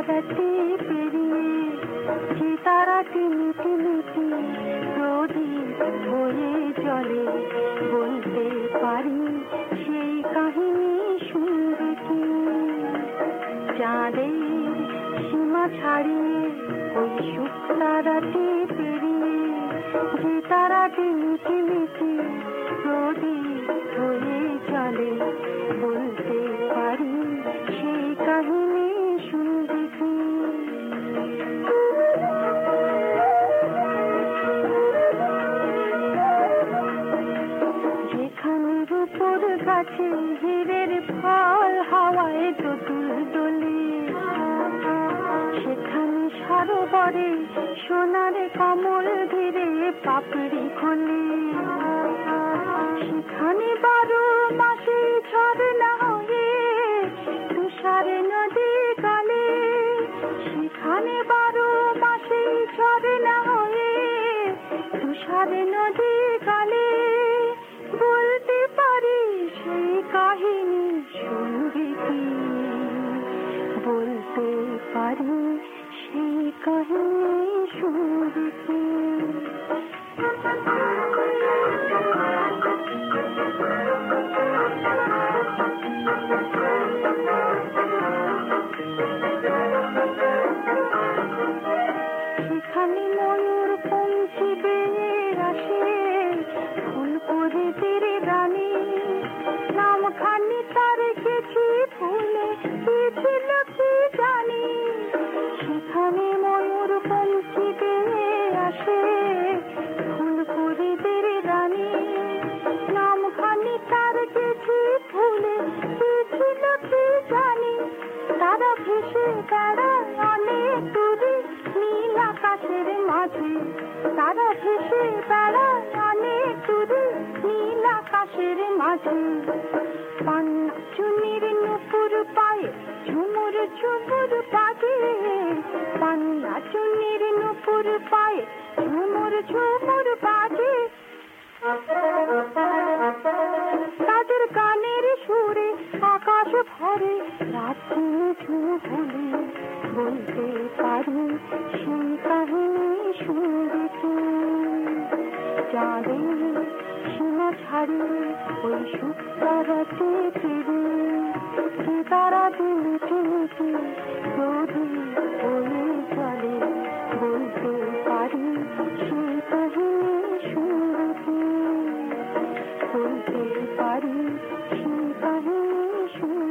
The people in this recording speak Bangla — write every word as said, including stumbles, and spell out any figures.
তারাটি পেরিয়ে যে তারাটি মিটি মিটি প্রদীপ হয়ে চলে, বলতে পারি সেই কাহিনী শুনবে কি? চাঁদের সীমা ছাড়িয়ে ওই সুখ তারাটি পেরিয়ে যে তারাটি মিটি মিটি প্রদীপ হয়ে চলে, বলতে পারি সেই কাহিনী শুনবে কি? যেখানে রূপোর গাছে হীরের ফল হাওয়ায় দোদুল দোলে, সেখানে সরোবরে সোনার কমল ধীরে পাপড়ি খোলে, সেখানে বারো মাসে ঝরনা হয়ে তুষার নদী কালে, সেখানে বারো মাসে ঝরনা হয়ে তুষার নদী কালে, বলতে পারি সেই কাহিনী শুনবে কি? বলতে পারি সেই কাহিনী শুনবে কি? সেখানে ময়ূর পঞ্চি বেয়ে আসে ফুলপুরিদের রানী, নামখানি তার কিছু ফুলে কি ছিল কি জানি। সেখানে ময়ূর পঞ্চি বেয়ে আসে ফুলপুরিদের রানী, নামখানি তার কিছু ফুলে কি ছিল কি জানি। তারা ভেসে বেড়ায় অনেক দূরে নীল আকাশের মাঝে, তারা ভেসে বেড়ায় অনেক দূরে নীল আকাশের মাঝে। পান্নাচুনির নুপুর পায়ে ঝুমুর ঝুমুর বাজে, পান্নাচুনির নুপুর পায়ে ঝুমুর ঝুমুর বাজে। তাদের গানের সুরে আকাশ ভরে রাত্রি ঝুঁকুলে, বলতে পারি সেই কাহিনী শুনবে কি? চাঁদের সীমা ছাড়িয়ে ওই সুখ তারাটি পেরিয়ে যে তারাটি মিটি মিটি প্রদীপ হয়ে চলে, বলতে পারি সেই কাহিনী শুনবে কি? বলতে পারি সেই কাহিনী শুনবে।